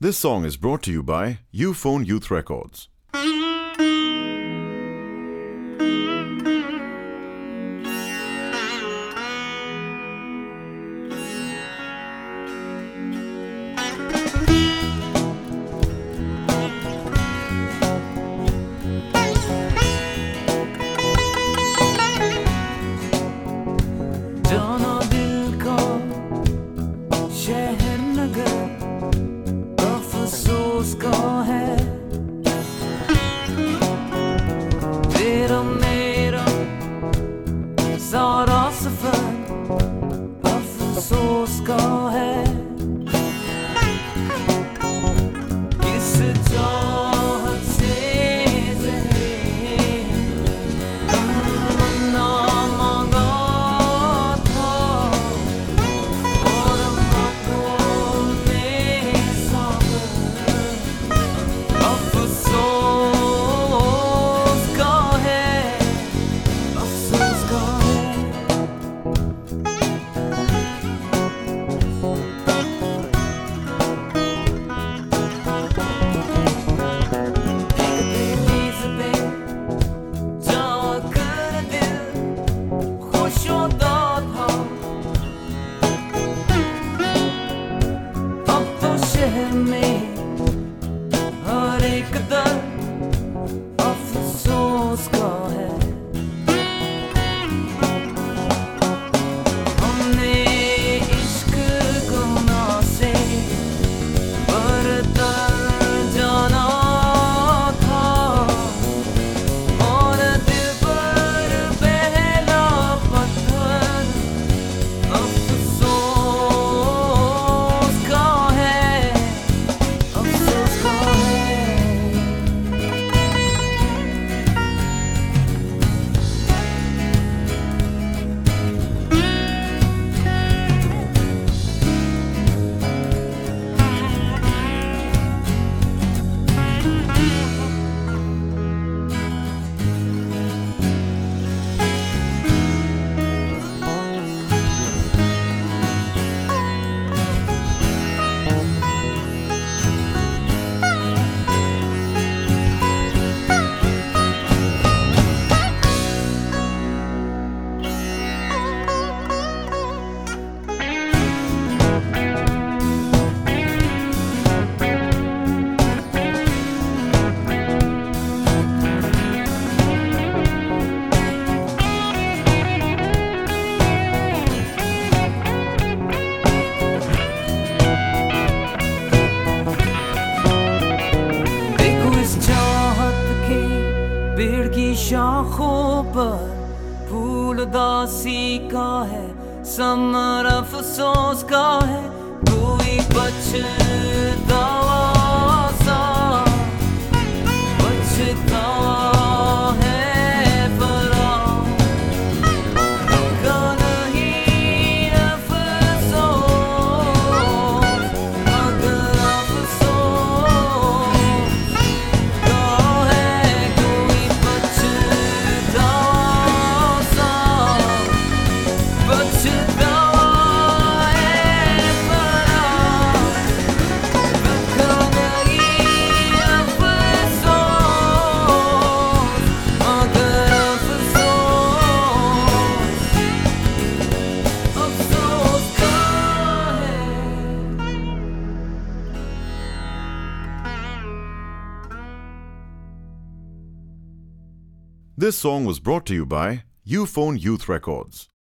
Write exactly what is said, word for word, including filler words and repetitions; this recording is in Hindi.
This song is brought to you by Uphone Youth Records. जाना दिल का शहर नगर अफसोस का है तेरा मेरा सारा सफर अफसोस का है किस चाहत से तमन्ना मांगा था और आंखों में सागर अफसोस का है अफसोस का है शहर में हर एक दर्द अफसोस का है हमने इश्क गुनाह से बरतर जाना था और दिल पर पहला पत्थर अफसोस का है अफसोस का है पेड़ की शाखों पर फूल दासी का है समर अफसोस का है कोई पछतावा सा पछतावा है परा का नहीं अफसोस अगर अफसोस This song was brought to you by Uphone Youth Records.